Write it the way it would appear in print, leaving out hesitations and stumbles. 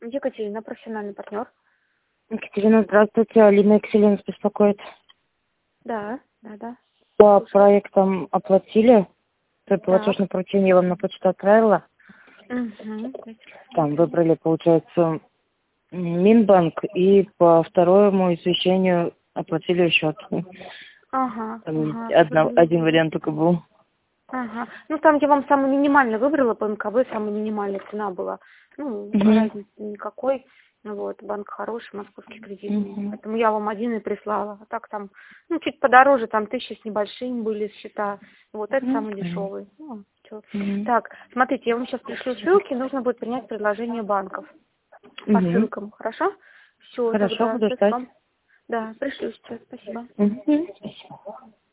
Екатерина, профессиональный партнер. Екатерина, здравствуйте. Алина Экселенс беспокоит. Да, да. По Слушаю. проектам оплатили? Платежное Так. поручение я вам на почту отправила. Угу. Там выбрали, получается, Минбанк, и по второму извещению оплатили счет. Ага. Один вариант только был. Ага. Ну, там я вам самый минимальный выбрала по МКБ, самая минимальная цена была. Ну, разницы никакой. Вот, банк хороший, московский кредитный. Поэтому я вам один и прислала. А так там, ну, чуть подороже, там 1000 с небольшим были счета. Вот, это самый дешевый. Ну, чё. Так, смотрите, я вам сейчас пришлю ссылки, нужно будет принять предложение банков. По ссылкам, хорошо? Все, Хорошо, тогда буду ждать. Да, пришлю сейчас, спасибо. Спасибо.